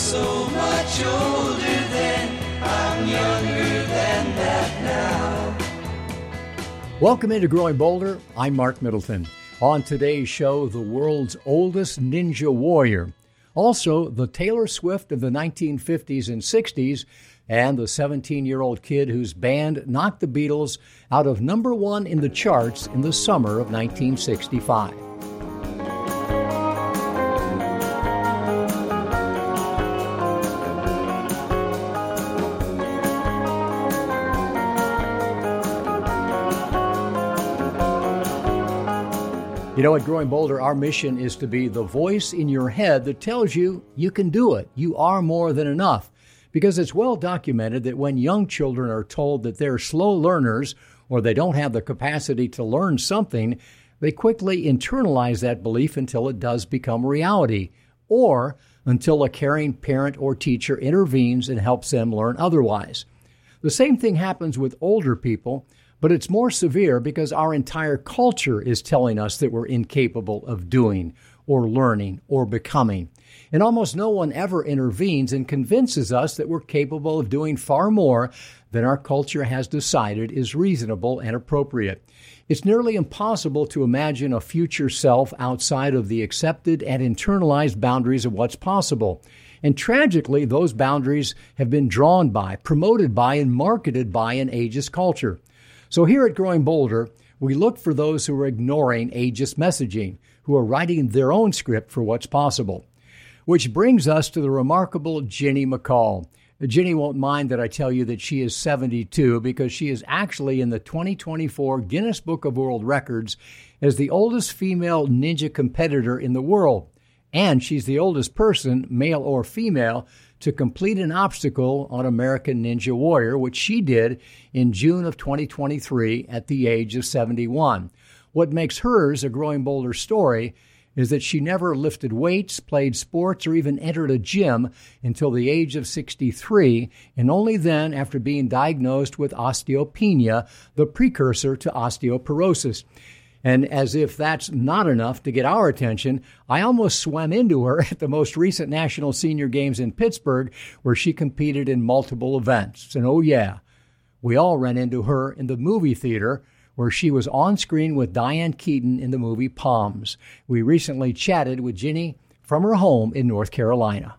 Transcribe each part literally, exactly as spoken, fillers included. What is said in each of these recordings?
so much older then, I'm younger than that now. Welcome into Growing Bolder. I'm Mark Middleton. On today's show, the world's oldest ninja warrior. Also, the Taylor Swift of the nineteen fifties and sixties, and the seventeen-year-old kid whose band knocked the Beatles out of number one in the charts in the summer of nineteen sixty-five. You know, at Growing Bolder, our mission is to be the voice in your head that tells you you can do it. You are more than enough. Because it's well documented that when young children are told that they're slow learners or they don't have the capacity to learn something, they quickly internalize that belief until it does become reality, or until a caring parent or teacher intervenes and helps them learn otherwise. The same thing happens with older people, but it's more severe because our entire culture is telling us that we're incapable of doing or learning or becoming. And almost no one ever intervenes and convinces us that we're capable of doing far more than our culture has decided is reasonable and appropriate. It's nearly impossible to imagine a future self outside of the accepted and internalized boundaries of what's possible. And tragically, those boundaries have been drawn by, promoted by, and marketed by an ageist culture. So here at Growing Bolder, we look for those who are ignoring ageist messaging, who are writing their own script for what's possible. Which brings us to the remarkable Ginny McCall. Ginny won't mind that I tell you that she is seventy-two because she is actually in the twenty twenty-four Guinness Book of World Records as the oldest female ninja competitor in the world. And she's the oldest person, male or female, to complete an obstacle on American Ninja Warrior, which she did in June of twenty twenty-three at the age of seventy-one. What makes hers a Growing Bolder story is that she never lifted weights, played sports, or even entered a gym until the age of sixty-three, and only then after being diagnosed with osteopenia, the precursor to osteoporosis. And as if that's not enough to get our attention, I almost swam into her at the most recent National Senior Games in Pittsburgh, where she competed in multiple events. And oh yeah, we all ran into her in the movie theater, where she was on screen with Diane Keaton in the movie Palms. We recently chatted with Ginny from her home in North Carolina.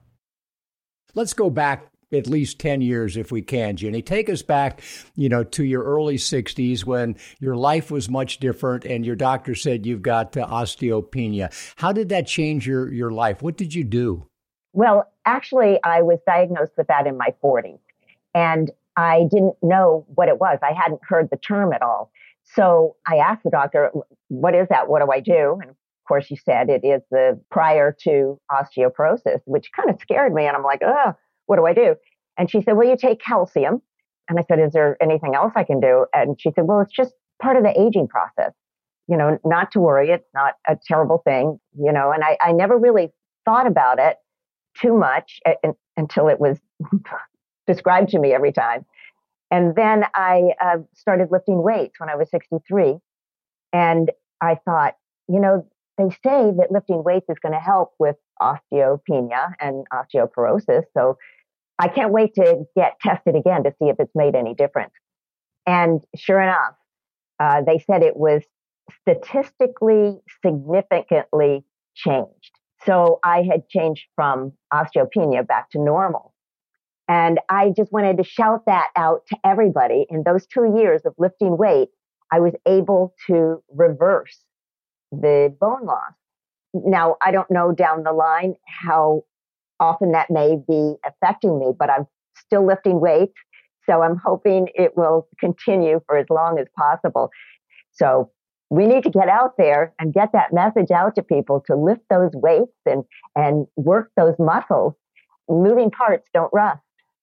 Let's go back at least ten years if we can, Ginny. Take us back, you know, to your early sixties when your life was much different and your doctor said you've got uh, osteopenia. How did that change your, your life? What did you do? Well, actually, I was diagnosed with that in my forties, and I didn't know what it was. I hadn't heard the term at all. So I asked the doctor, what is that? What do I do? And of course, she said it is the prior to osteoporosis, which kind of scared me. And I'm like, oh, what do I do? And she said, well, you take calcium. And I said, is there anything else I can do? And she said, well, it's just part of the aging process. You know, not to worry. It's not a terrible thing, you know, and I, I never really thought about it too much uh, until it was described to me every time. And then I uh, started lifting weights when I was sixty-three. And I thought, you know, they say that lifting weights is going to help with osteopenia and osteoporosis. So I can't wait to get tested again to see if it's made any difference. And sure enough, uh, they said it was statistically significantly changed. So I had changed from osteopenia back to normal. And I just wanted to shout that out to everybody. In those two years of lifting weights, I was able to reverse the bone loss. Now, I don't know down the line how often that may be affecting me, but I'm still lifting weights. So I'm hoping it will continue for as long as possible. So we need to get out there and get that message out to people to lift those weights and, and work those muscles. Moving parts don't rust.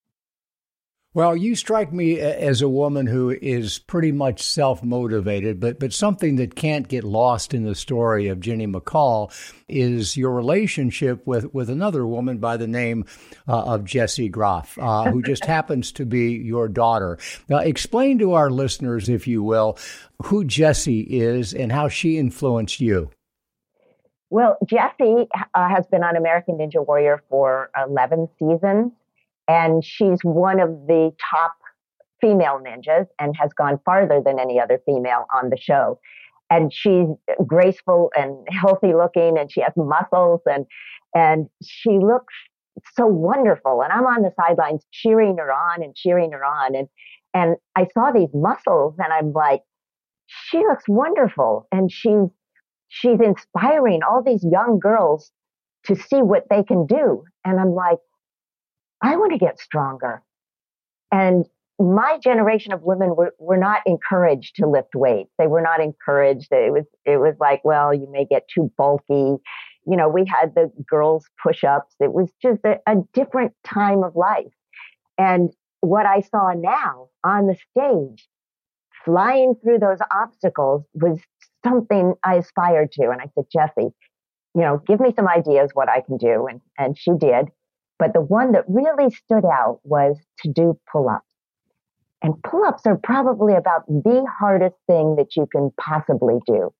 Well, you strike me as a woman who is pretty much self-motivated, but but something that can't get lost in the story of Ginny McCall is your relationship with, with another woman by the name uh, of Jessie Groff, uh, who just happens to be your daughter. Now, explain to our listeners, if you will, who Jessie is and how she influenced you. Well, Jessie uh, has been on American Ninja Warrior for eleven seasons, and she's one of the top female ninjas and has gone farther than any other female on the show. And she's graceful and healthy looking, and she has muscles, and and she looks so wonderful. And I'm on the sidelines cheering her on and cheering her on. And and I saw these muscles, and I'm like, she looks wonderful, and she's she's inspiring all these young girls to see what they can do. And I'm like, I want to get stronger. And my generation of women were, were not encouraged to lift weights. They were not encouraged. It was, it was like, well, you may get too bulky. You know, we had the girls push-ups. It was just a, a different time of life. And what I saw now on the stage, flying through those obstacles, was something I aspired to. And I said, Jessie, you know, give me some ideas what I can do. And, and she did. But the one that really stood out was to do pull-ups. And pull-ups are probably about the hardest thing that you can possibly do.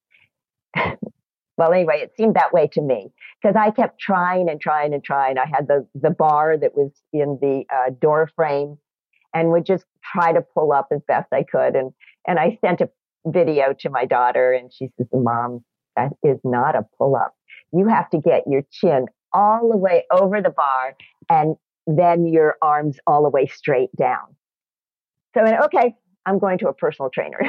Well, anyway, it seemed that way to me because I kept trying and trying and trying. I had the, the bar that was in the uh, door frame and would just try to pull up as best I could. And, and I sent a video to my daughter, and she says, Mom, that is not a pull-up. You have to get your chin all the way over the bar and then your arms all the way straight down. So I went, okay, I'm going to a personal trainer.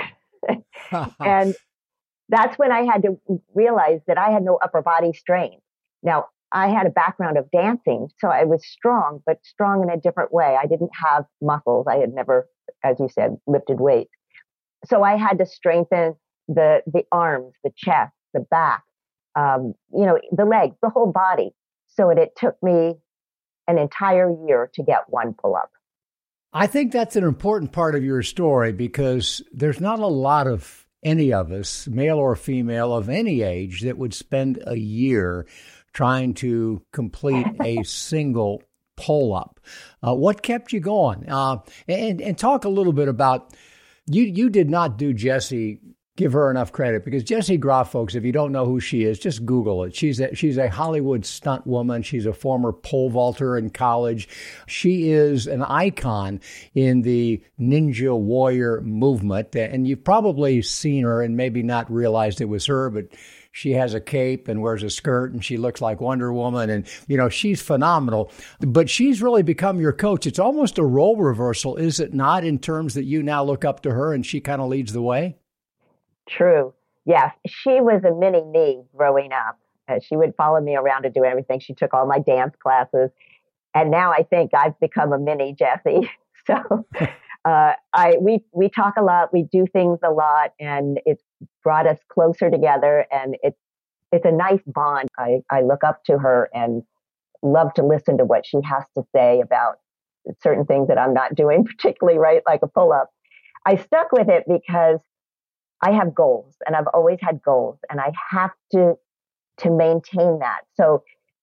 And that's when I had to realize that I had no upper body strength. Now, I had a background of dancing, so I was strong, but strong in a different way. I didn't have muscles. I had never, as you said, lifted weights. So I had to strengthen the the arms, the chest, the back, um, you know, the legs, the whole body. So it, it took me an entire year to get one pull-up. I think that's an important part of your story because there's not a lot of any of us, male or female of any age, that would spend a year trying to complete a single pull-up. Uh, what kept you going? Uh, and, and talk a little bit about, you, you did not do Jessie, give her enough credit, because Jessie Groff, folks, if you don't know who she is, just Google it. She's a, she's a Hollywood stunt woman. She's a former pole vaulter in college. She is an icon in the Ninja Warrior movement. And you've probably seen her and maybe not realized it was her, but she has a cape and wears a skirt and she looks like Wonder Woman. And, you know, she's phenomenal. But she's really become your coach. It's almost a role reversal, is it not, in terms that you now look up to her and she kind of leads the way? True. Yes. She was a mini me growing up. Uh, she would follow me around to do everything. She took all my dance classes. And now I think I've become a mini Jessie. So uh, I we we talk a lot. We do things a lot. And it's brought us closer together. And it's, it's a nice bond. I, I look up to her and love to listen to what she has to say about certain things that I'm not doing particularly right, like a pull-up. I stuck with it because I have goals, and I've always had goals, and I have to to maintain that. So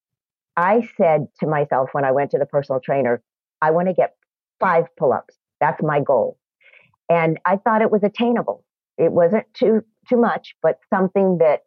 I said to myself when I went to the personal trainer, I want to get five pull-ups. That's my goal. And I thought it was attainable. It wasn't too too much, but something that,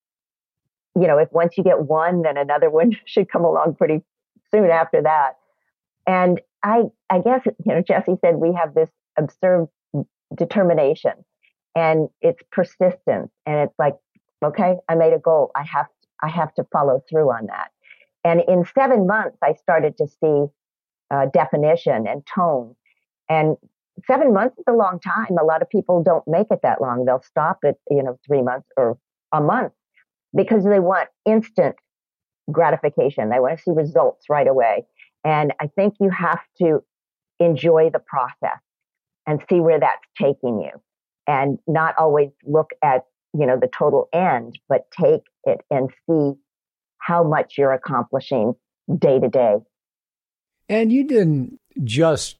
you know, if once you get one, then another one should come along pretty soon after that. And I I guess, you know, Jessie said we have this absurd determination. And it's persistence. And it's like, okay, I made a goal. I have, I have to follow through on that. And in seven months, I started to see uh, definition and tone. And seven months is a long time. A lot of people don't make it that long. They'll stop at, you know, three months or a month because they want instant gratification. They want to see results right away. And I think you have to enjoy the process and see where that's taking you. And not always look at, you know, the total end, but take it and see how much you're accomplishing day to day. And you didn't just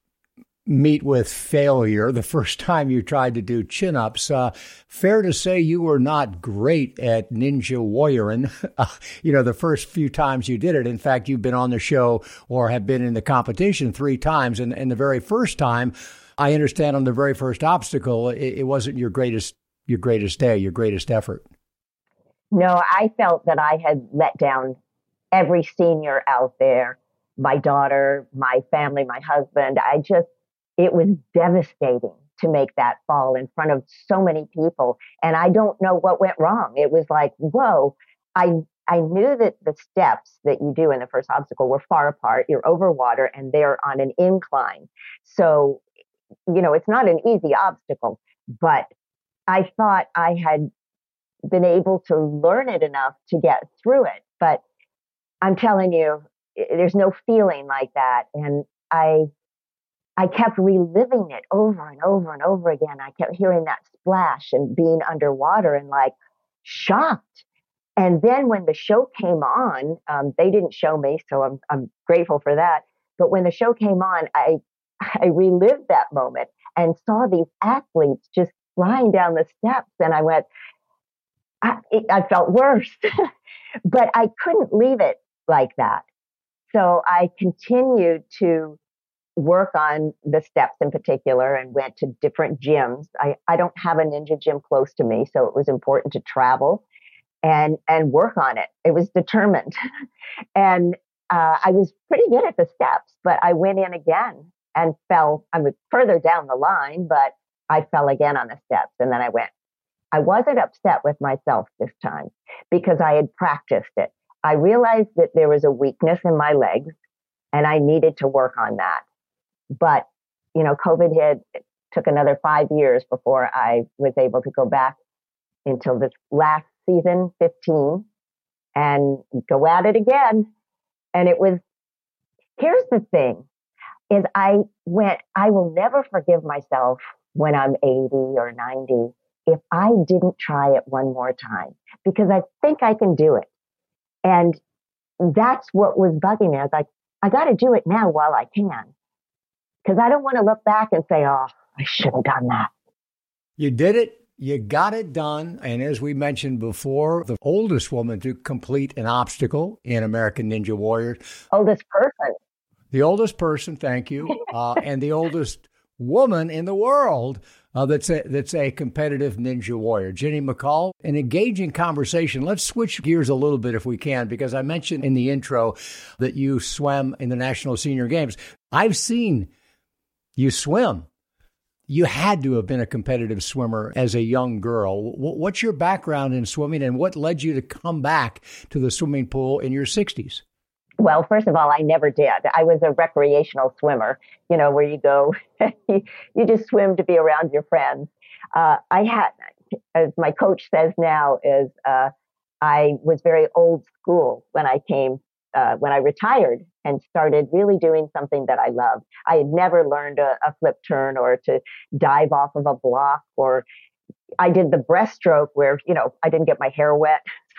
meet with failure the first time you tried to do chin-ups. Uh, fair to say you were not great at Ninja Warrioring, uh, you know, the first few times you did it. In fact, you've been on the show or have been in the competition three times. And, and the very first time, I understand on the very first obstacle, it, it wasn't your greatest your greatest day, your greatest effort. No, I felt that I had let down every senior out there, my daughter, my family, my husband. I just, it was devastating to make that fall in front of so many people. And I don't know what went wrong. It was like, whoa, I, I knew that the steps that you do in the first obstacle were far apart. You're over water and they're on an incline. So, you know, it's not an easy obstacle, but I thought I had been able to learn it enough to get through it. But I'm telling you, there's no feeling like that. And I, I kept reliving it over and over and over again. I kept hearing that splash and being underwater and like shocked. And then when the show came on, um, they didn't show me, so I'm, I'm grateful for that. But when the show came on, I, I relived that moment and saw these athletes just flying down the steps. And I went, I, I felt worse, but I couldn't leave it like that. So I continued to work on the steps in particular and went to different gyms. I, I don't have a ninja gym close to me, so it was important to travel and, and work on it. It was determined. and uh, I was pretty good at the steps, but I went in again and fell. I was further down the line, but I fell again on the steps. And then I went. I wasn't upset with myself this time because I had practiced it. I realized that there was a weakness in my legs and I needed to work on that. But, you know, COVID hit, it took another five years before I was able to go back until this last season, fifteen, and go at it again. And it was, here's the thing, is I went, I will never forgive myself when I'm eighty or ninety if I didn't try it one more time, because I think I can do it. And that's what was bugging me. I was like, I got to do it now while I can, because I don't want to look back and say, oh, I should have done that. You did it. You got it done. And as we mentioned before, the oldest woman to complete an obstacle in American Ninja Warrior. Oldest person. The oldest person, thank you. Uh, and the oldest woman in the world uh, that's a, that's a competitive Ninja Warrior. Jenny McCall, an engaging conversation. Let's switch gears a little bit if we can, because I mentioned in the intro that you swam in the National Senior Games. I've seen you swim. You had to have been a competitive swimmer as a young girl. What's your background in swimming and what led you to come back to the swimming pool in your sixties? Well, first of all, I never did. I was a recreational swimmer, you know, where you go, you, you just swim to be around your friends. Uh, I had, as my coach says now, is uh, I was very old school when I came, uh, when I retired and started really doing something that I loved. I had never learned a, a flip turn or to dive off of a block, or I did the breaststroke where, you know, I didn't get my hair wet.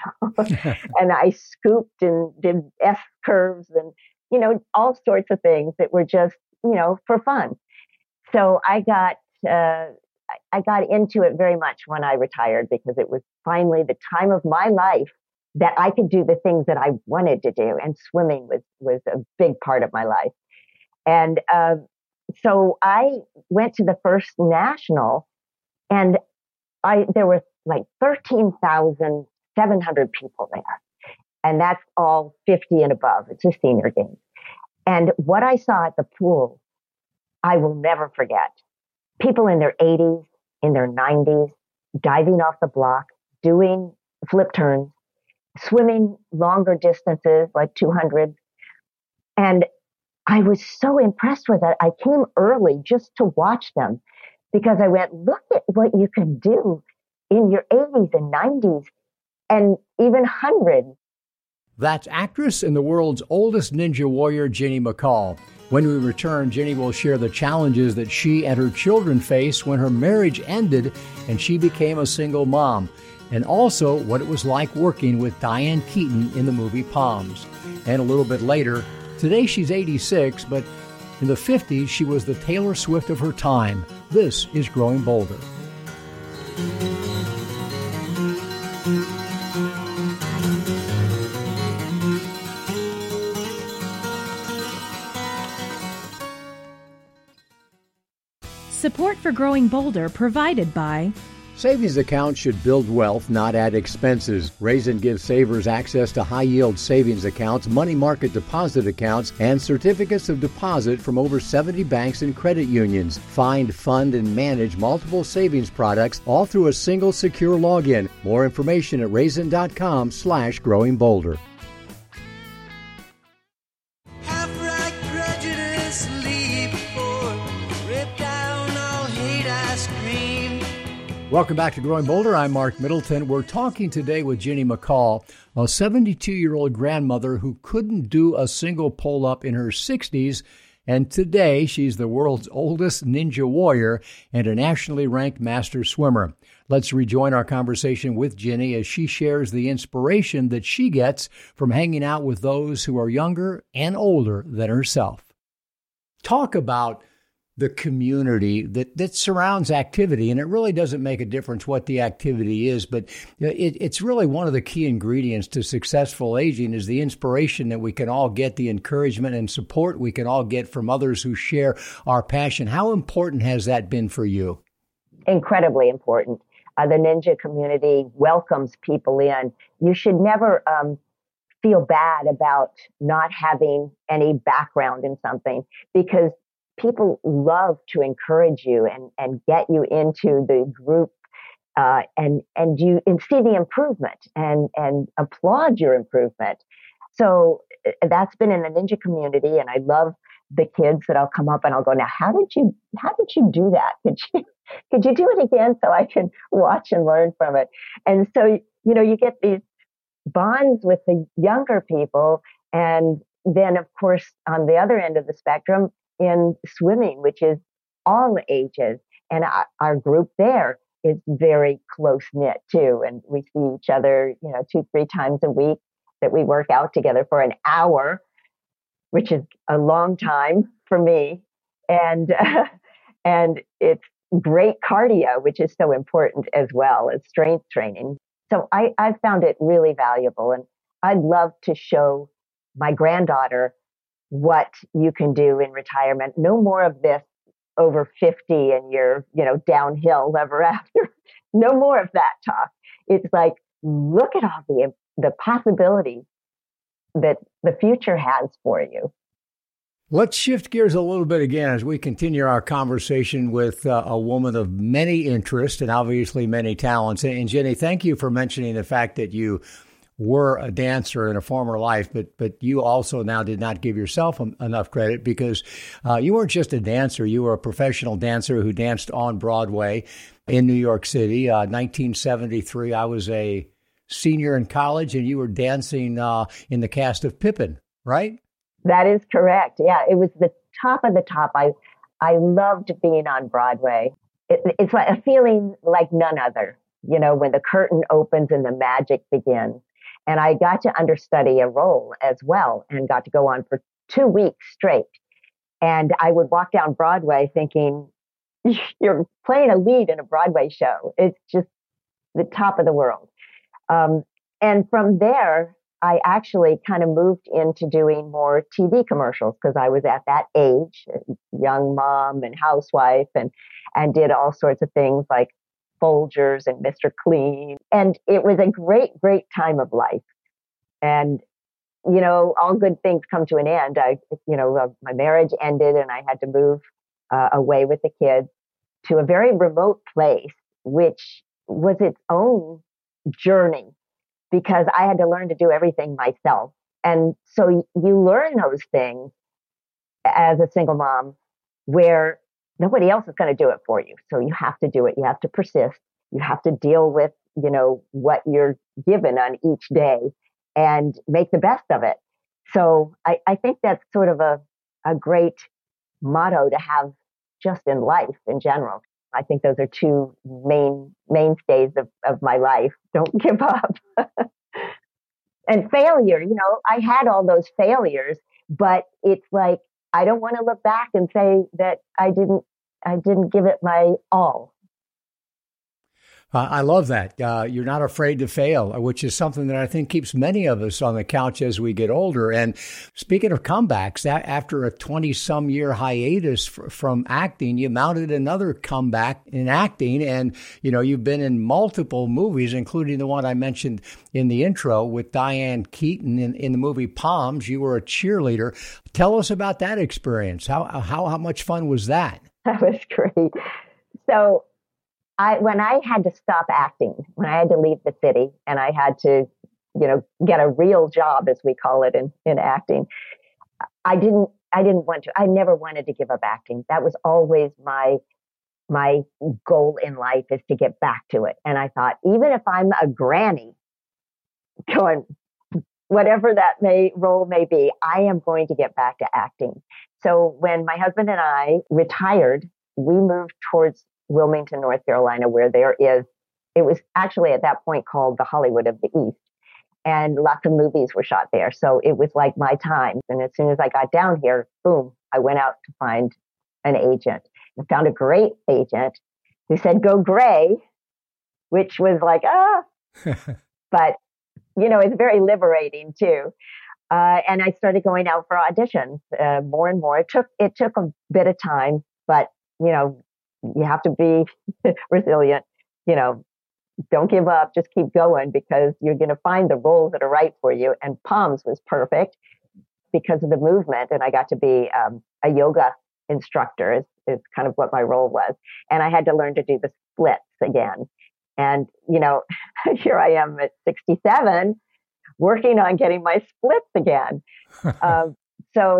And I scooped and did S curves and, you know, all sorts of things that were just, you know, for fun. So I got, uh, I got into it very much when I retired, because it was finally the time of my life that I could do the things that I wanted to do. And swimming was, was a big part of my life. And, uh, so I went to the first national, and I, there were like thirteen thousand seven hundred people there. And that's all fifty and above. It's a senior game. And what I saw at the pool, I will never forget. People in their eighties, in their nineties, diving off the block, doing flip turns, swimming longer distances, like two hundred. And I was so impressed with it. I came early just to watch them, because I went, look at what you can do in your eighties and nineties and even hundreds. That's actress and the world's oldest Ninja Warrior, Jenny McCall. When we return, Jenny will share the challenges that she and her children faced when her marriage ended and she became a single mom, and also what it was like working with Diane Keaton in the movie Palms. And a little bit later, today she's eighty-six, but in the fifties, she was the Taylor Swift of her time. This is Growing Bolder. Support for Growing Bolder provided by Savings accounts should build wealth, not add expenses. Raisin gives savers access to high-yield savings accounts, money market deposit accounts, and certificates of deposit from over seventy banks and credit unions. Find, fund, and manage multiple savings products all through a single secure login. More information at raisin.com slash growing bolder. Half-right prejudice, leap forward, rip down all hate, I scream. Welcome back to Growing Bolder. I'm Mark Middleton. We're talking today with Jenny McCall, a seventy-two-year-old grandmother who couldn't do a single pull-up in her sixties, and today she's the world's oldest ninja warrior and a nationally ranked master swimmer. Let's rejoin our conversation with Jenny as she shares the inspiration that she gets from hanging out with those who are younger and older than herself. Talk about the community that, that surrounds activity. And it really doesn't make a difference what the activity is, but it, it's really one of the key ingredients to successful aging is the inspiration that we can all get, the encouragement and support we can all get from others who share our passion. How important has that been for you? Incredibly important. Uh, the ninja community welcomes people in. You should never um, feel bad about not having any background in something, because people love to encourage you and, and get you into the group uh, and and you and see the improvement and and applaud your improvement. So that's been in the ninja community, and I love the kids that I'll come up and I'll go, now how did you how did you do that? Could you could you do it again so I can watch and learn from it? And so you know you get these bonds with the younger people, and then of course on the other end of the spectrum, in swimming, which is all ages. And our, our group there is very close knit too. And we see each other, you know, two, three times a week that we work out together for an hour, which is a long time for me. And, uh, and it's great cardio, which is so important as well as strength training. So I, I found it really valuable. And I'd love to show my granddaughter what you can do in retirement. No more of this over fifty and you're, you know, downhill ever after. No more of that talk. It's like, look at all the, the possibilities that the future has for you. Let's shift gears a little bit again as we continue our conversation with uh, a woman of many interests and obviously many talents. And Jenny, thank you for mentioning the fact that you were a dancer in a former life, but but you also now did not give yourself em- enough credit because uh, you weren't just a dancer. You were a professional dancer who danced on Broadway in New York City. Uh, nineteen seventy-three, I was a senior in college, and you were dancing uh, in the cast of Pippin, right? That is correct. Yeah, it was the top of the top. I I loved being on Broadway. It, it's like a feeling like none other, you know, when the curtain opens and the magic begins. And I got to understudy a role as well and got to go on for two weeks straight. And I would walk down Broadway thinking, you're playing a lead in a Broadway show. It's just the top of the world. Um, and from there, I actually kind of moved into doing more T V commercials because I was at that age, young mom and housewife, and, and did all sorts of things like Folgers and Mister Clean. And it was a great, great time of life. And, you know, all good things come to an end. I, you know, uh, my marriage ended and I had to move uh, away with the kids to a very remote place, which was its own journey because I had to learn to do everything myself. And so you learn those things as a single mom where nobody else is going to do it for you. So you have to do it. You have to persist. You have to deal with, you know, what you're given on each day and make the best of it. So I, I think that's sort of a, a great motto to have just in life in general. I think those are two main mainstays of, of my life. Don't give up. And failure, you know, I had all those failures, but it's like, I don't want to look back and say that I didn't, I didn't give it my all. Uh, I love that. Uh, you're not afraid to fail, which is something that I think keeps many of us on the couch as we get older. And speaking of comebacks, that after a twenty-some year hiatus f- from acting, you mounted another comeback in acting. And, you know, you've been in multiple movies, including the one I mentioned in the intro with Diane Keaton in, in the movie Palms. You were a cheerleader. Tell us about that experience. How, how, how much fun was that? That was great. So I, when I had to stop acting, when I had to leave the city and I had to, you know, get a real job, as we call it in, in acting, I didn't, I didn't want to, I never wanted to give up acting. That was always my, my goal in life, is to get back to it. And I thought, even if I'm a granny going, whatever that may role may be, I am going to get back to acting. So when my husband and I retired, we moved towards Wilmington, North Carolina, where there is, it was actually at that point called the Hollywood of the East. And lots of movies were shot there. So it was like my time. And as soon as I got down here, boom, I went out to find an agent. I found a great agent who said, go gray, which was like, ah, but, you know, it's very liberating too. Uh, and I started going out for auditions uh, more and more. It took, it took a bit of time, but, you know, you have to be resilient, you know, don't give up, just keep going, because you're going to find the roles that are right for you. And Palms was perfect because of the movement. And I got to be um, a yoga instructor is, is kind of what my role was. And I had to learn to do the splits again. And, you know, here I am at sixty-seven working on getting my splits again. um, so,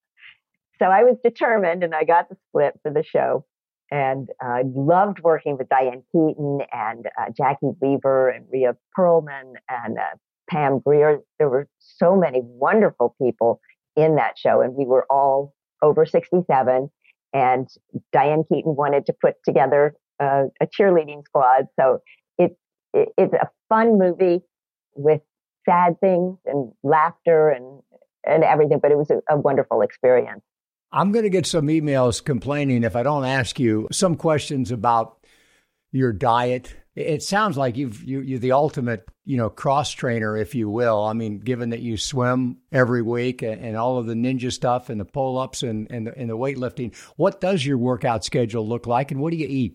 so I was determined, and I got the split for the show. And I uh, loved working with Diane Keaton and uh, Jackie Weaver and Rhea Perlman and uh, Pam Grier. There were so many wonderful people in that show, and we were all over sixty-seven. And Diane Keaton wanted to put together uh, a cheerleading squad. So it, it it's a fun movie with sad things and laughter and, and everything, but it was a, a wonderful experience. I'm going to get some emails complaining if I don't ask you some questions about your diet. It sounds like you've, you, you're the ultimate, you know, cross trainer, if you will. I mean, given that you swim every week and all of the ninja stuff and the pull-ups and, and, the, and the weightlifting, what does your workout schedule look like, and what do you eat?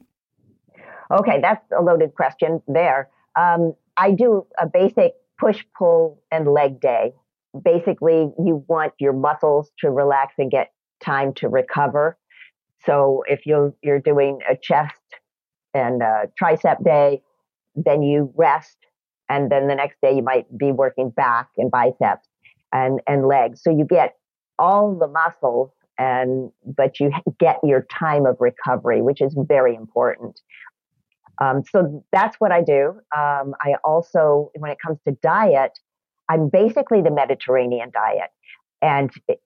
Okay, that's a loaded question there. Um, I do a basic push, pull, and leg day. Basically, you want your muscles to relax and get time to recover. So if you're you're doing a chest and a tricep day, then you rest, and then the next day you might be working back and biceps and and legs. So you get all the muscles, and but you get your time of recovery, which is very important. Um, so that's what I do. Um, I also, when it comes to diet, I'm basically the Mediterranean diet, and it,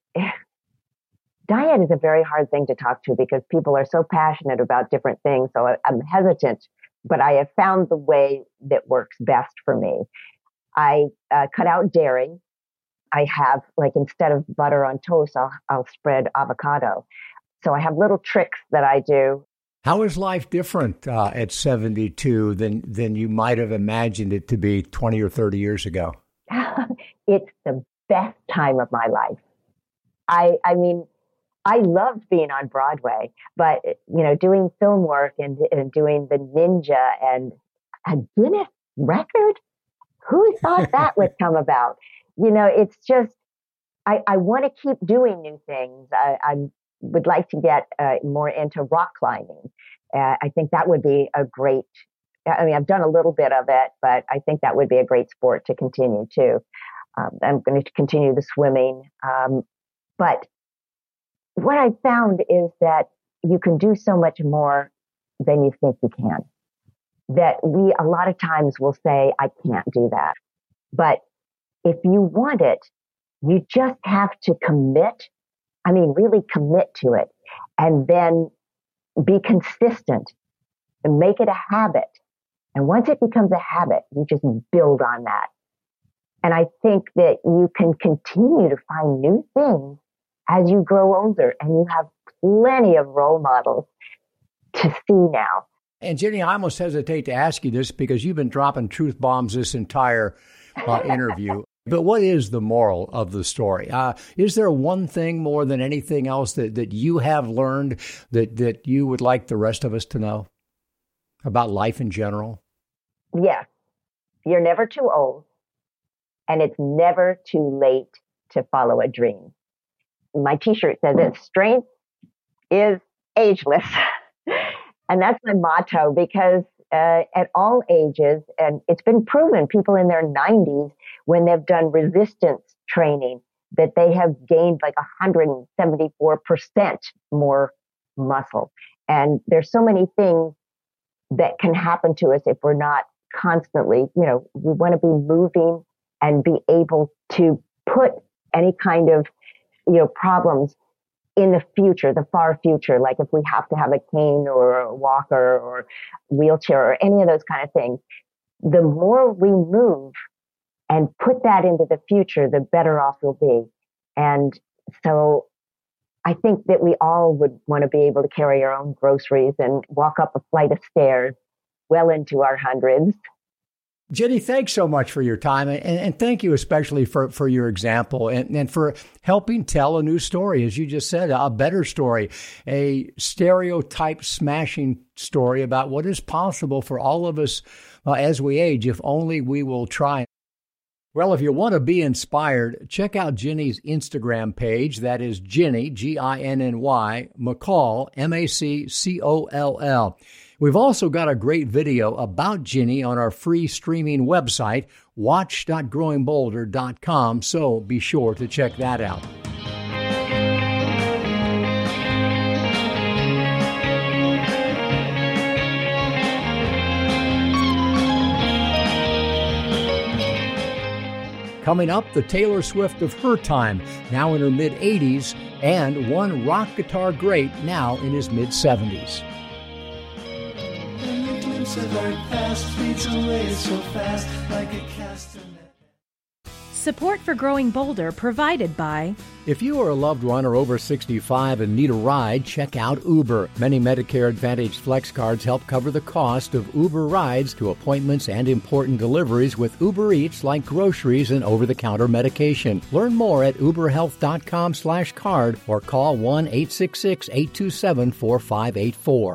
diet is a very hard thing to talk to because people are so passionate about different things. So I, I'm hesitant, but I have found the way that works best for me. I uh, cut out dairy. I have, like, instead of butter on toast, I'll, I'll spread avocado. So I have little tricks that I do. How is life different uh, at seventy-two than, than you might have imagined it to be twenty or thirty years ago? It's the best time of my life. I, I mean, I loved being on Broadway, but, you know, doing film work and, and doing the Ninja and a Guinness record, who thought that would come about? You know, it's just, I, I want to keep doing new things. I, I would like to get uh, more into rock climbing. Uh, I think that would be a great, I mean, I've done a little bit of it, but I think that would be a great sport to continue too. Um, I'm going to continue the swimming. Um, but what I found is that you can do so much more than you think you can. That we, a lot of times will say, I can't do that. But if you want it, you just have to commit. I mean, really commit to it, and then be consistent and make it a habit. And once it becomes a habit, you just build on that. And I think that you can continue to find new things as you grow older, and you have plenty of role models to see now. And Ginny, I almost hesitate to ask you this because you've been dropping truth bombs this entire uh, interview. But what is the moral of the story? Uh, is there one thing more than anything else that, that you have learned that, that you would like the rest of us to know about life in general? Yes. You're never too old, and it's never too late to follow a dream. My T-shirt says that strength is ageless. And that's my motto because uh, at all ages, and it's been proven, people in their nineties, when they've done resistance training, that they have gained like one hundred seventy-four percent more muscle. And there's so many things that can happen to us if we're not constantly, you know, we want to be moving and be able to put any kind of, you know, problems in the future, the far future, like if we have to have a cane or a walker or wheelchair or any of those kind of things, the more we move and put that into the future, the better off we'll be. And so I think that we all would want to be able to carry our own groceries and walk up a flight of stairs well into our hundreds. Ginny, thanks so much for your time. And, and thank you especially for, for your example and, and for helping tell a new story, as you just said, a better story, a stereotype smashing story about what is possible for all of us uh, as we age, if only we will try. Well, if you want to be inspired, check out Ginny's Instagram page. That is Ginny, G I N N Y, McCall, M A C C O L L. We've also got a great video about Ginny on our free streaming website, watch dot growing boulder dot com, so be sure to check that out. Coming up, the Taylor Swift of her time, now in her mid-eighties, and one rock guitar great now in his mid-seventies. Support for Growing Bolder provided by... If you are a loved one or over sixty-five and need a ride, check out Uber. Many Medicare Advantage Flex cards help cover the cost of Uber rides to appointments and important deliveries with Uber Eats like groceries and over-the-counter medication. Learn more at uberhealth.com slash card or call one eight six six, eight two seven, four five eight four.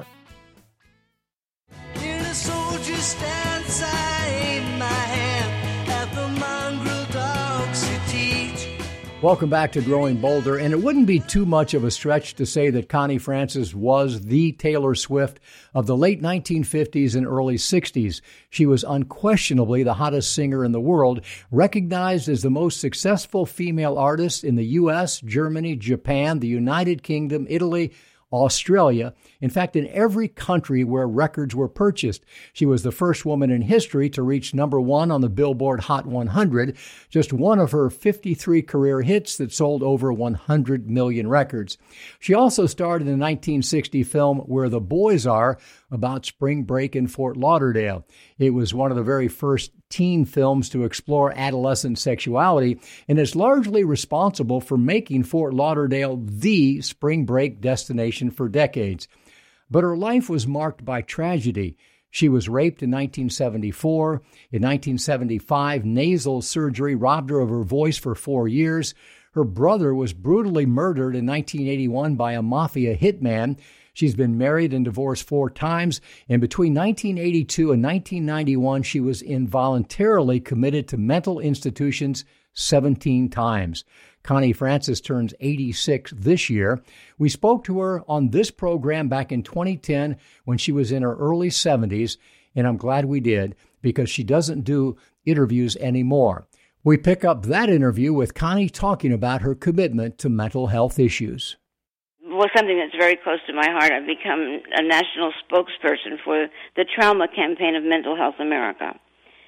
Welcome back to Growing Bolder, and it wouldn't be too much of a stretch to say that Connie Francis was the Taylor Swift of the late nineteen fifties and early sixties. She was unquestionably the hottest singer in the world, recognized as the most successful female artist in the U S, Germany, Japan, the United Kingdom, Italy, Australia. In fact, in every country where records were purchased. She was the first woman in history to reach number one on the Billboard Hot one hundred, just one of her fifty-three career hits that sold over one hundred million records. She also starred in the nineteen sixty film Where the Boys Are, about spring break in Fort Lauderdale. It was one of the very first teen films to explore adolescent sexuality and is largely responsible for making Fort Lauderdale the spring break destination for decades. But her life was marked by tragedy. She was raped in nineteen seventy-four. In nineteen seventy-five, nasal surgery robbed her of her voice for four years. Her brother was brutally murdered in nineteen eighty-one by a mafia hitman. She's been married and divorced four times, and between nineteen eighty-two and nineteen ninety-one, she was involuntarily committed to mental institutions seventeen times. Connie Francis turns eighty-six this year. We spoke to her on this program back in twenty ten when she was in her early seventies, and I'm glad we did because she doesn't do interviews anymore. We pick up that interview with Connie talking about her commitment to mental health issues. Well, something that's very close to my heart. I've become a national spokesperson for the Trauma Campaign of Mental Health America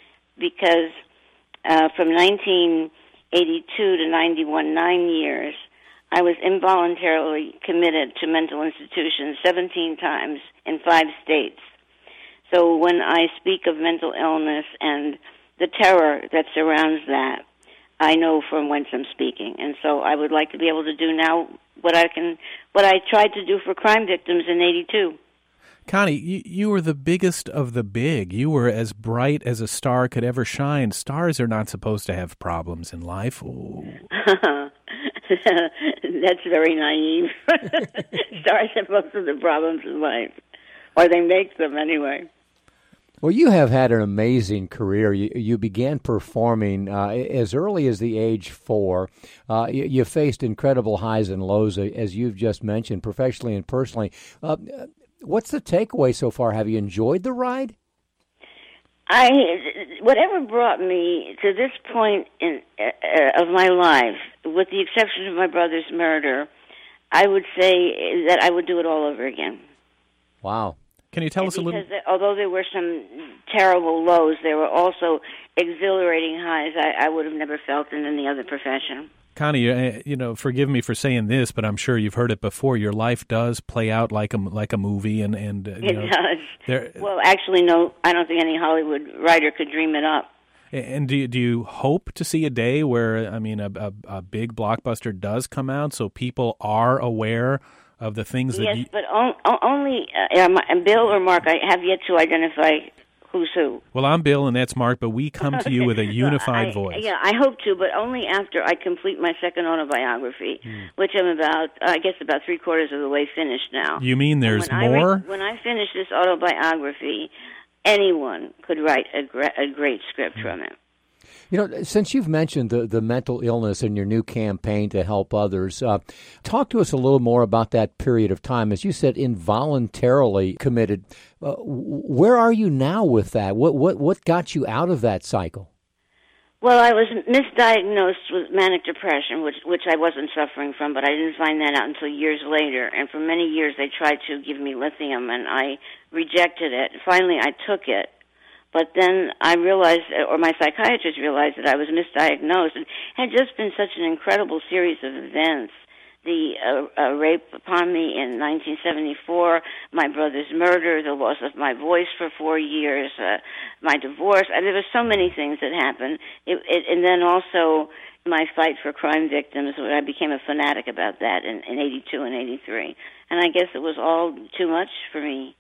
because uh, from nineteen eighty-two to ninety-one, nine years, I was involuntarily committed to mental institutions seventeen times in five states. So when I speak of mental illness and the terror that surrounds that, I know from whence I'm speaking. And so I would like to be able to do now what I can, what I tried to do for crime victims in eighty-two. Connie, you, you were the biggest of the big. You were as bright as a star could ever shine. Stars are not supposed to have problems in life. That's very naive. Stars have most of the problems in life, or they make them anyway. Well, you have had an amazing career. You, you began performing uh, as early as the age four. Uh, you, you faced incredible highs and lows, as you've just mentioned, professionally and personally. Uh, what's the takeaway so far? Have you enjoyed the ride? I whatever brought me to this point in uh, of my life, with the exception of my brother's murder, I would say that I would do it all over again. Wow. Can you tell us a little? Because although there were some terrible lows, there were also exhilarating highs I, I would have never felt in any other profession. Connie, uh, you know, forgive me for saying this, but I'm sure you've heard it before. Your life does play out like a like a movie, and and uh, you it know, does. There, well, actually, no, I don't think any Hollywood writer could dream it up. And do you, do you hope to see a day where, I mean, a, a, a big blockbuster does come out, so people are aware of the things yes, that you... Yes, but on, only uh, um, Bill or Mark, I have yet to identify who's who. Well, I'm Bill, and that's Mark, but we come to you with a unified so I, voice. Yeah, I hope to, but only after I complete my second autobiography, hmm. which I'm about, uh, I guess, about three quarters of the way finished now. You mean there's when more? I re- when I finish this autobiography, anyone could write a, gra- a great script hmm. from it. You know, since you've mentioned the, the mental illness and your new campaign to help others, uh, talk to us a little more about that period of time. As you said, involuntarily committed. Uh, where are you now with that? What what what got you out of that cycle? Well, I was misdiagnosed with manic depression, which which I wasn't suffering from, but I didn't find that out until years later. And for many years, they tried to give me lithium, and I rejected it. Finally, I took it. But then I realized, or my psychiatrist realized, that I was misdiagnosed. It had just been such an incredible series of events. The uh, uh, rape upon me in nineteen seventy-four, my brother's murder, the loss of my voice for four years, uh, my divorce. I, there were so many things that happened. It, it, and then also my fight for crime victims. I became a fanatic about that in, in eighty-two and eighty-three. And I guess it was all too much for me.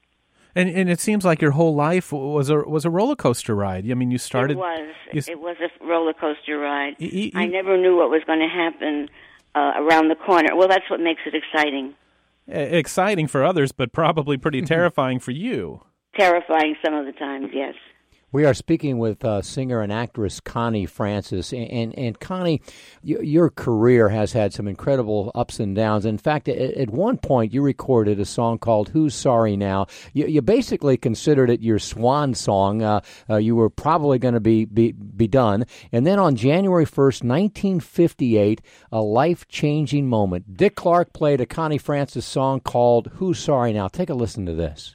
And and it seems like your whole life was a was a roller coaster ride. I mean, you started. It was. You, it was a roller coaster ride. You, you, I never knew what was going to happen uh, around the corner. Well, that's what makes it exciting. Exciting for others, but probably pretty terrifying for you. Terrifying some of the times, yes. We are speaking with uh, singer and actress Connie Francis. And, and, and Connie, y- your career has had some incredible ups and downs. In fact, at, at one point, you recorded a song called Who's Sorry Now? You, you basically considered it your swan song. Uh, uh, you were probably going to be, be, be done. And then on January first, nineteen fifty-eight, a life-changing moment. Dick Clark played a Connie Francis song called Who's Sorry Now? Take a listen to this.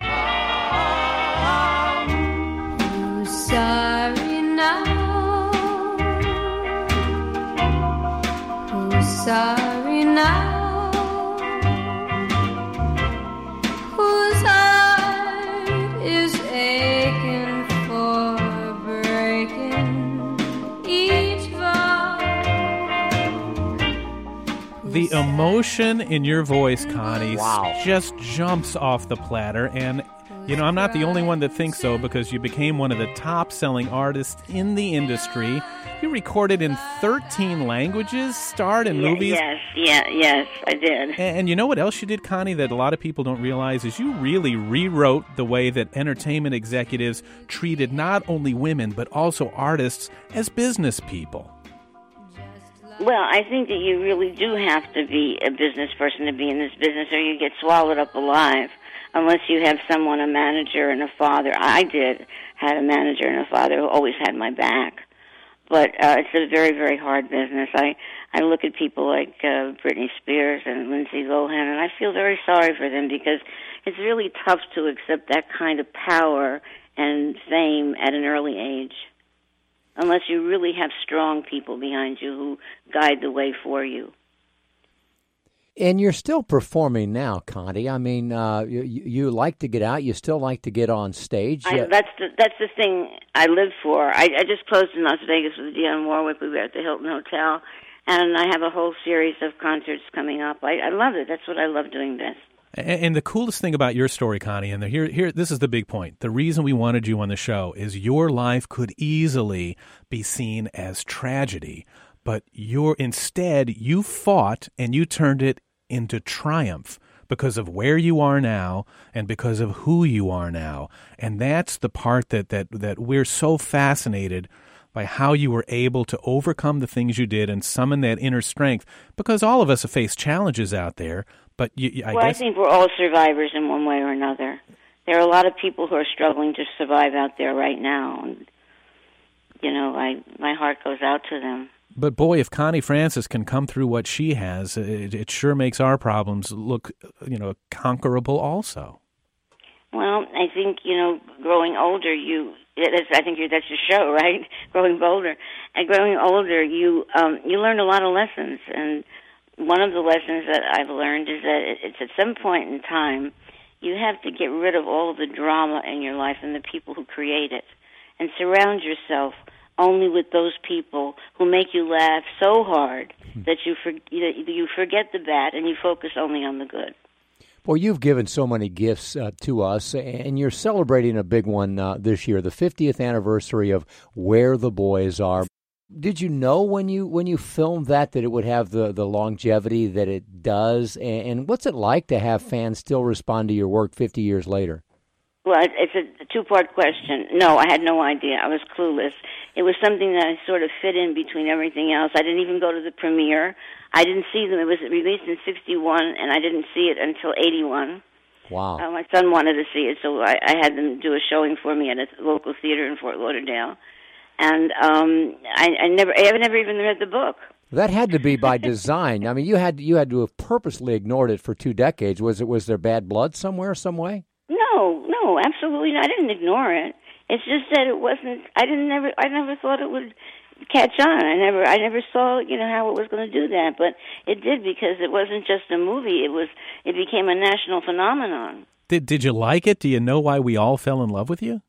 Sorry now, who's sorry now, whose heart is aching for breaking each vow. The emotion in your voice, Connie, wow. just jumps off the platter. And you know, I'm not the only one that thinks so, because you became one of the top-selling artists in the industry. You recorded in thirteen languages, starred in yeah, movies. Yes, yeah, yes, I did. And, and you know what else you did, Connie, that a lot of people don't realize is you really rewrote the way that entertainment executives treated not only women, but also artists as business people. Well, I think that you really do have to be a business person to be in this business, or you get swallowed up alive. Unless you have someone, a manager and a father. I did, had a manager and a father who always had my back. But uh, it's a very, very hard business. I, I look at people like uh, Britney Spears and Lindsay Lohan, and I feel very sorry for them, because it's really tough to accept that kind of power and fame at an early age, unless you really have strong people behind you who guide the way for you. And you're still performing now, Connie. I mean, uh, you, you like to get out. You still like to get on stage. I, that's the that's the thing I live for. I, I just closed in Las Vegas with Dionne Warwick. We were at the Hilton Hotel, and I have a whole series of concerts coming up. I, I love it. That's what I love doing best. And the coolest thing about your story, Connie, and here, here, this is the big point. The reason we wanted you on the show is your life could easily be seen as tragedy, but you're instead you fought and you turned it into triumph because of where you are now and because of who you are now. And that's the part that that that we're so fascinated by, how you were able to overcome the things you did and summon that inner strength, because all of us have faced challenges out there. But you, I well, guess... I think we're all survivors in one way or another. There are a lot of people who are struggling to survive out there right now. And, you know, I my heart goes out to them. But boy, if Connie Francis can come through what she has, it, it sure makes our problems look, you know, conquerable also. Well, I think, you know, growing older, you, that's, I think you're, that's your show, right? Growing bolder. And growing older, you um, you learn a lot of lessons. And one of the lessons that I've learned is that it's at some point in time, you have to get rid of all of the drama in your life and the people who create it, and surround yourself only with those people who make you laugh so hard that you for, you forget the bad and you focus only on the good. Well, you've given so many gifts uh, to us, and you're celebrating a big one uh, this year, the fiftieth anniversary of Where the Boys Are. Did you know when you when you filmed that that it would have the, the longevity that it does? And what's it like to have fans still respond to your work fifty years later? Well, it's a two-part question. No, I had no idea. I was clueless. It was something that I sort of fit in between everything else. I didn't even go to the premiere. I didn't see them. It was released in sixty-one, and I didn't see it until eighty-one. Wow. Uh, my son wanted to see it, so I, I had them do a showing for me at a local theater in Fort Lauderdale. And um, I, I never, I never even read the book. That had to be by design. I mean, you had you had to have purposely ignored it for two decades. Was it was there bad blood somewhere, some way? No, no, absolutely not. I didn't ignore it. It's just that it wasn't. I didn't never. I never thought it would catch on. I never. I never saw, you know, how it was going to do that. But it did, because it wasn't just a movie. It was. It became a national phenomenon. Did Did you like it? Do you know why we all fell in love with you?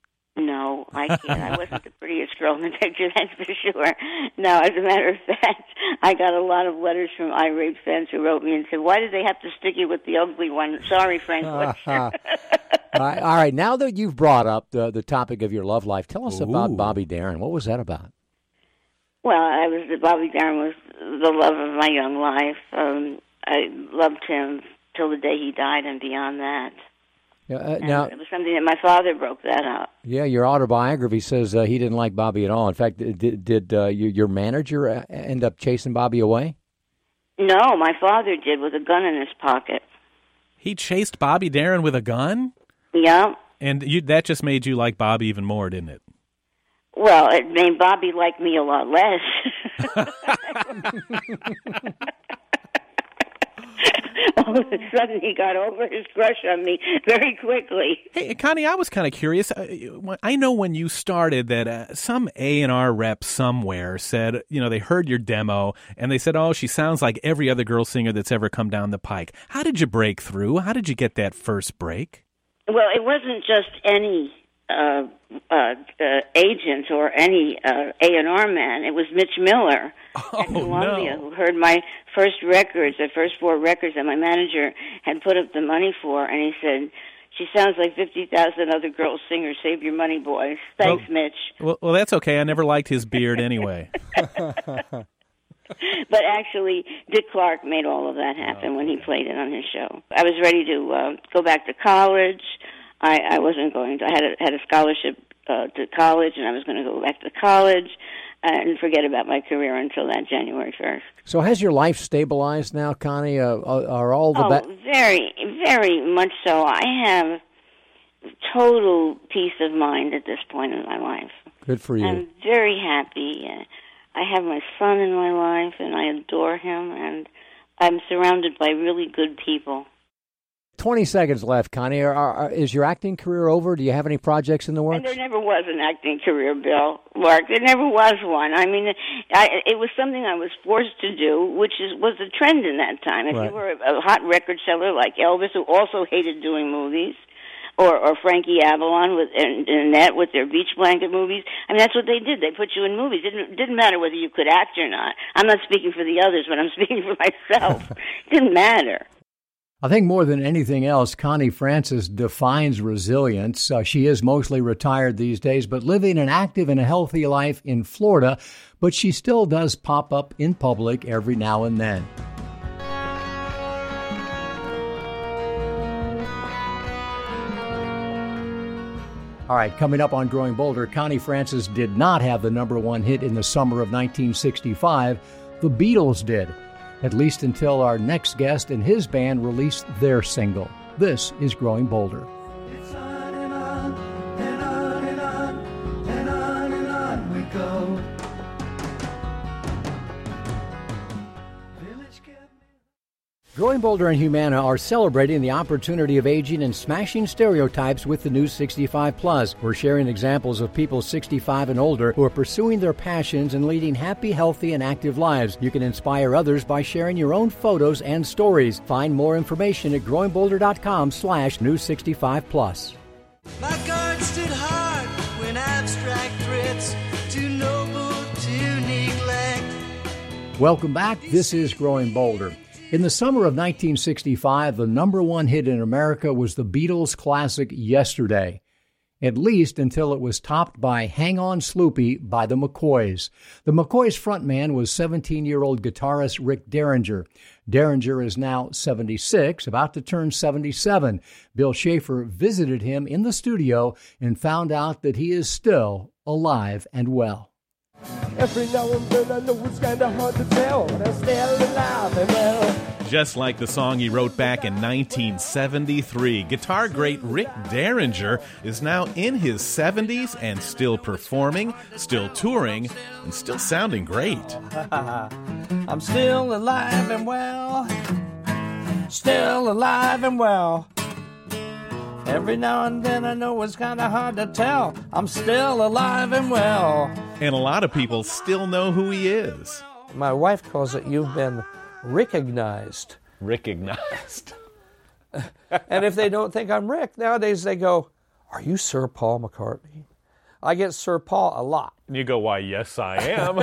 No, I can't. I wasn't the prettiest girl in the picture, that's for sure. No, as a matter of fact, I got a lot of letters from irate fans who wrote me and said, "Why did they have to stick you with the ugly one?" Sorry, Frank. Uh-huh. all, right, all right, now that you've brought up the, the topic of your love life, tell us Ooh. about Bobby Darin. What was that about? Well, I was Bobby Darin was the love of my young life. Um, I loved him till the day he died and beyond that. Yeah, uh, now, it was something that my father broke that up. Yeah, your autobiography says uh, he didn't like Bobby at all. In fact, did, did uh, you, your manager end up chasing Bobby away? No, my father did, with a gun in his pocket. He chased Bobby Darin with a gun? Yeah. And you, that just made you like Bobby even more, didn't it? Well, it made Bobby like me a lot less. All of a sudden, he got over his crush on me very quickly. Hey, Connie, I was kind of curious. I know when you started that uh, some A and R rep somewhere said, you know, they heard your demo, and they said, oh, she sounds like every other girl singer that's ever come down the pike. How did you break through? How did you get that first break? Well, it wasn't just any uh, uh, uh, agent or any uh, A and R man. It was Mitch Miller oh, at Columbia, no. who heard my first records, the first four records that my manager had put up the money for, and he said, she sounds like fifty thousand other girl singers. Save your money, boys. Thanks, well, Mitch. Well, well, that's okay. I never liked his beard anyway. But actually, Dick Clark made all of that happen oh, when he played it on his show. I was ready to uh, go back to college. I, I wasn't going to. I had a, had a scholarship uh, to college, and I was going to go back to college and forget about my career until that January first. So has your life stabilized now, Connie? Uh, are all the... Oh, ba- very, very much so. I have total peace of mind at this point in my life. Good for you. I'm very happy. Uh, I have my son in my life, and I adore him, and I'm surrounded by really good people. twenty seconds left, Connie. Are, are, is your acting career over? Do you have any projects in the works? And there never was an acting career, Bill. Mark, there never was one. I mean, I, it was something I was forced to do, which is was a trend in that time. If right. you were a, a hot record seller like Elvis, who also hated doing movies, or, or Frankie Avalon with and, and Annette with their beach blanket movies. I mean, that's what they did. They put you in movies. It didn't, didn't matter whether you could act or not. I'm not speaking for the others, but I'm speaking for myself. It didn't matter. I think more than anything else, Connie Francis defines resilience. Uh, she is mostly retired these days, but living an active and a healthy life in Florida, but she still does pop up in public every now and then. All right, coming up on Growing Bolder, Connie Francis did not have the number one hit in the summer of nineteen sixty-five. The Beatles did, at least until our next guest and his band released their single. This is Growing Bolder. It's on and on, and on and on, and on and on we go. Village kept me. Growing Bolder and Humana are celebrating the opportunity of aging and smashing stereotypes with the new sixty-five plus. We're sharing examples of people sixty-five and older who are pursuing their passions and leading happy, healthy, and active lives. You can inspire others by sharing your own photos and stories. Find more information at growingbolder.com slash new 65 plus. My guard stood hard when abstract threats too noble to neglect. Welcome back. This is Growing Bolder. In the summer of nineteen sixty-five, the number one hit in America was the Beatles' classic Yesterday, at least until it was topped by Hang On Sloopy by the McCoys. The McCoys' frontman was seventeen-year-old guitarist Rick Derringer. Derringer is now seventy-six, about to turn seventy-seven. Bill Schaefer visited him in the studio and found out that he is still alive and well. Every now and then I know it's kind of hard to tell, but I'm still alive and well. Just like the song he wrote back in nineteen seventy-three, guitar great Rick Derringer is now in his seventies and still performing, still touring, and still sounding great. I'm still alive and well, still alive and well. Every now and then I know it's kind of hard to tell, I'm still alive and well. And a lot of people still know who he is. My wife calls it you've been recognized. Recognized. And if they don't think I'm Rick, nowadays they go, are you Sir Paul McCartney? I get Sir Paul a lot. And you go, why, yes, I am.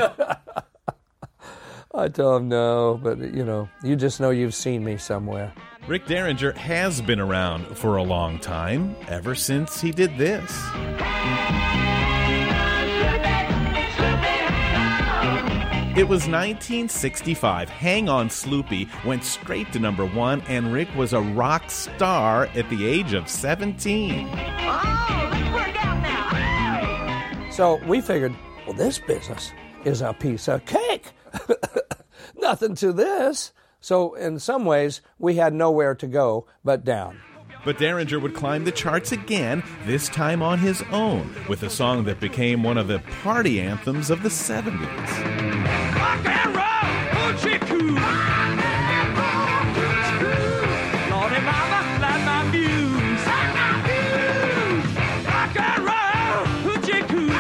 I tell them no, but, you know, you just know you've seen me somewhere. Rick Derringer has been around for a long time, ever since he did this. It was nineteen sixty-five. Hang On Sloopy went straight to number one, and Rick was a rock star at the age of seventeen. Oh, let's work out now. So we figured, well, this business is a piece of cake. Nothing to this. So in some ways, we had nowhere to go but down. But Derringer would climb the charts again, this time on his own, with a song that became one of the party anthems of the seventies. Rock and roll, hoochie coo. Lordy mama, light my fuse. Rock and roll, hoochie coo.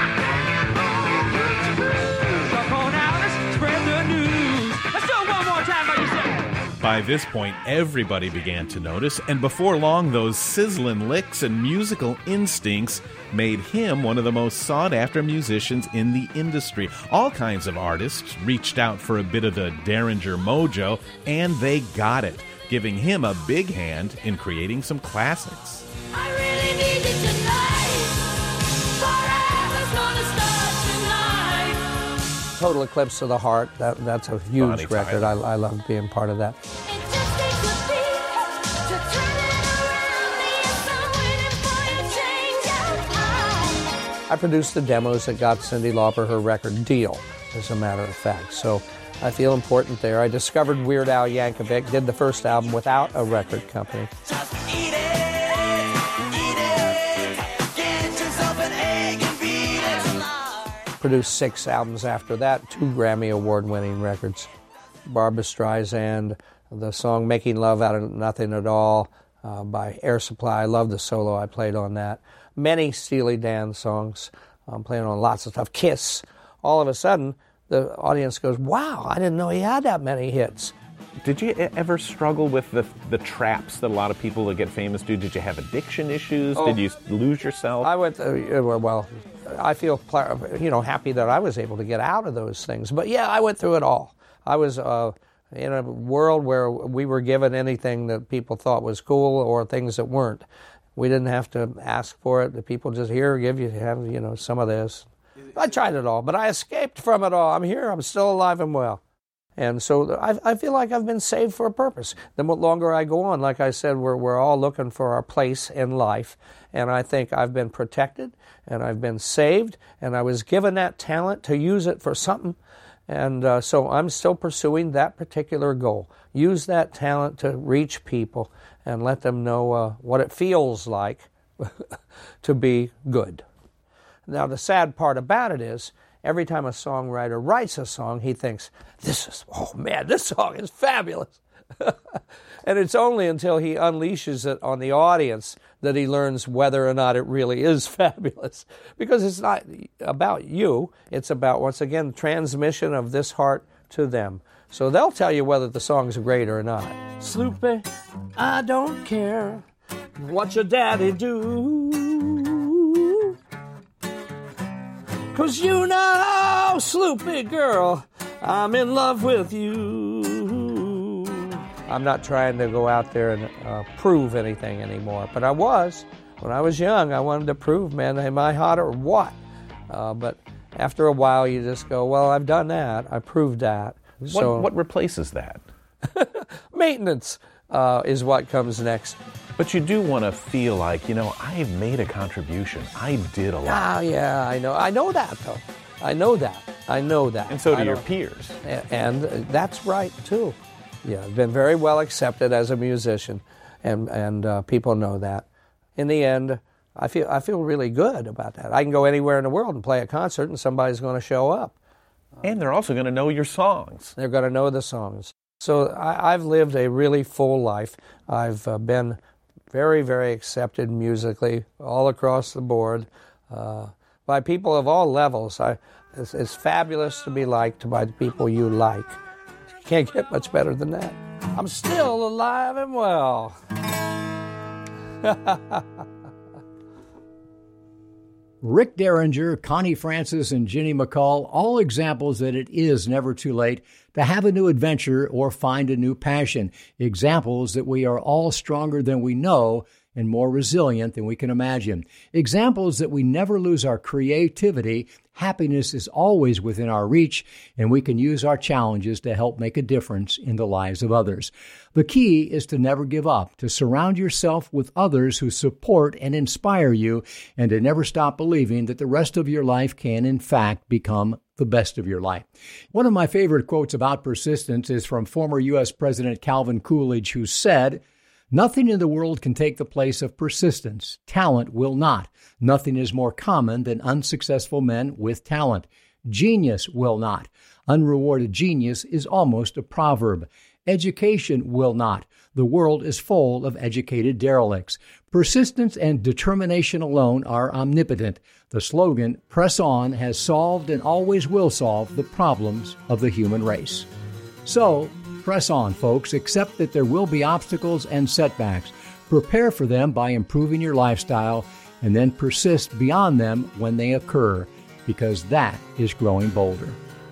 Jump on out and spread the news. Let's do it one more time, like you said. By this point, everybody began to notice, and before long, those sizzling licks and musical instincts made him one of the most sought-after musicians in the industry. All kinds of artists reached out for a bit of the Derringer mojo, and they got it, giving him a big hand in creating some classics. I really need you tonight. Forever's gonna start tonight. Total Eclipse of the Heart, that, that's a huge Bonnie record. I, Tyler. I love being part of that. It just takes a beat to turn it around. Yes, I'm waiting for you to change your mind. I produced the demos that got Cyndi Lauper her record deal, as a matter of fact. So I feel important there. I discovered Weird Al Yankovic, did the first album without a record company. Just eat it, eat it. Get yourself an egg and beat it. Produced six albums after that, two Grammy Award-winning records. Barbra Streisand, the song Making Love Out of Nothing at All uh, by Air Supply. I love the solo. I played on that. Many Steely Dan songs. I'm playing on lots of stuff. Kiss. All of a sudden, the audience goes, wow, I didn't know he had that many hits. Did you e- ever struggle with the the traps that a lot of people that get famous do? Did you have addiction issues? Oh. Did you lose yourself? I went, uh, well, I feel, you know, happy that I was able to get out of those things. But yeah, I went through it all. I was uh, in a world where we were given anything that people thought was cool or things that weren't. We didn't have to ask for it. The people just here give you have you know some of this. I tried it all, but I escaped from it all. I'm here. I'm still alive and well. And so I, I feel like I've been saved for a purpose. The longer I go on, like I said, we're, we're all looking for our place in life. And I think I've been protected, and I've been saved, and I was given that talent to use it for something. And uh, so I'm still pursuing that particular goal. Use that talent to reach people and let them know uh, what it feels like to be good. Now, the sad part about it is, every time a songwriter writes a song, he thinks, this is, oh man, this song is fabulous. And it's only until he unleashes it on the audience that he learns whether or not it really is fabulous. Because it's not about you, it's about, once again, transmission of this heart to them. So they'll tell you whether the song's great or not. Sloopy, I don't care what your daddy do. 'Cause you know, Sloopy girl, I'm in love with you. I'm not trying to go out there and uh, prove anything anymore, but I was. When I was young, I wanted to prove, man, am I hot or what? Uh, but after a while, you just go, well, I've done that. I proved that. What, So what replaces that? maintenance uh, is what comes next. But you do want to feel like, you know, I've made a contribution. I did a lot. Ah, yeah, I know. I know that, though. I know that. I know that. And so do I your don't- peers. A- And that's right, too. Yeah, I've been very well accepted as a musician, and and uh, people know that. In the end, I feel I feel really good about that. I can go anywhere in the world and play a concert, and somebody's going to show up. And they're also going to know your songs. They're going to know the songs. So I, I've lived a really full life. I've uh, been very, very accepted musically all across the board uh, by people of all levels. I, it's, it's fabulous to be liked by the people you like. You can't get much better than that. I'm still alive and well. Rick Derringer, Connie Francis, and Ginny McCall, all examples that it is never too late to have a new adventure or find a new passion. Examples that we are all stronger than we know and more resilient than we can imagine. Examples that we never lose our creativity. Happiness is always within our reach, and we can use our challenges to help make a difference in the lives of others. The key is to never give up, to surround yourself with others who support and inspire you, and to never stop believing that the rest of your life can, in fact, become the best of your life. One of my favorite quotes about persistence is from former U S President Calvin Coolidge, who said, "Nothing in the world can take the place of persistence. Talent will not. Nothing is more common than unsuccessful men with talent. Genius will not. Unrewarded genius is almost a proverb. Education will not. The world is full of educated derelicts. Persistence and determination alone are omnipotent. The slogan, 'Press On,' has solved and always will solve the problems of the human race." So, press on, folks. Accept that there will be obstacles and setbacks. Prepare for them by improving your lifestyle, and then persist beyond them when they occur, because that is growing bolder.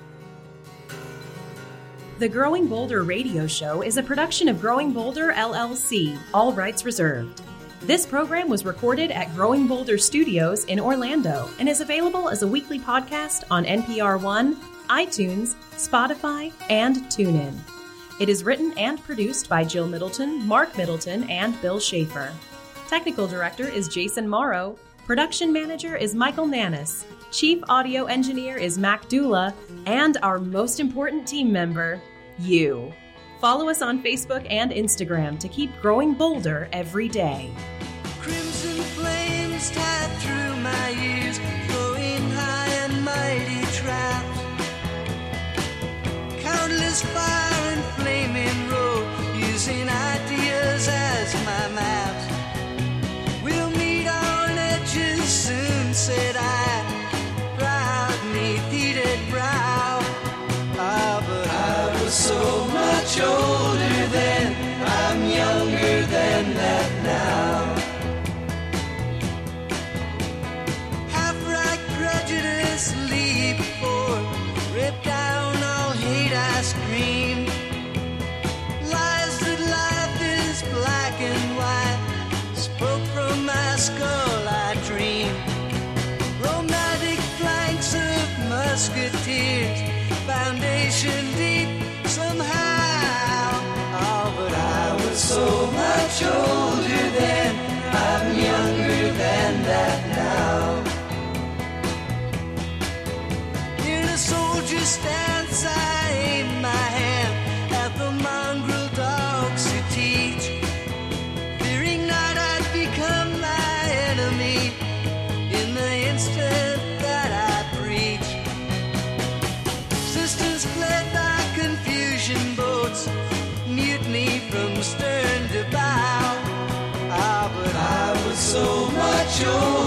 The Growing Bolder radio show is a production of Growing Bolder, L L C, all rights reserved. This program was recorded at Growing Bolder Studios in Orlando and is available as a weekly podcast on N P R One, iTunes, Spotify, and TuneIn. It is written and produced by Jill Middleton, Mark Middleton, and Bill Schaefer. Technical director is Jason Morrow. Production manager is Michael Nannis. Chief audio engineer is Mac Dula. And our most important team member, you. Follow us on Facebook and Instagram to keep growing bolder every day. Crimson flames tied through my ears, flowing high and mighty traps. Countless fire and flaming road, using ideas as my maps. We'll meet on edges soon, said I, proud neath heated brow. Ah, but I was so much older then, I'm younger than that now. Half-right prejudice leave before, rip down all hate I scream. was so much older then, I'm younger than that now. In a soldier's stance, I aim my hand at the mongrel dogs who teach, fearing not I'd become my enemy in the instant that I preach. Systems fled by confusion boats, mutiny from stern to bow. Ah, but I was so much older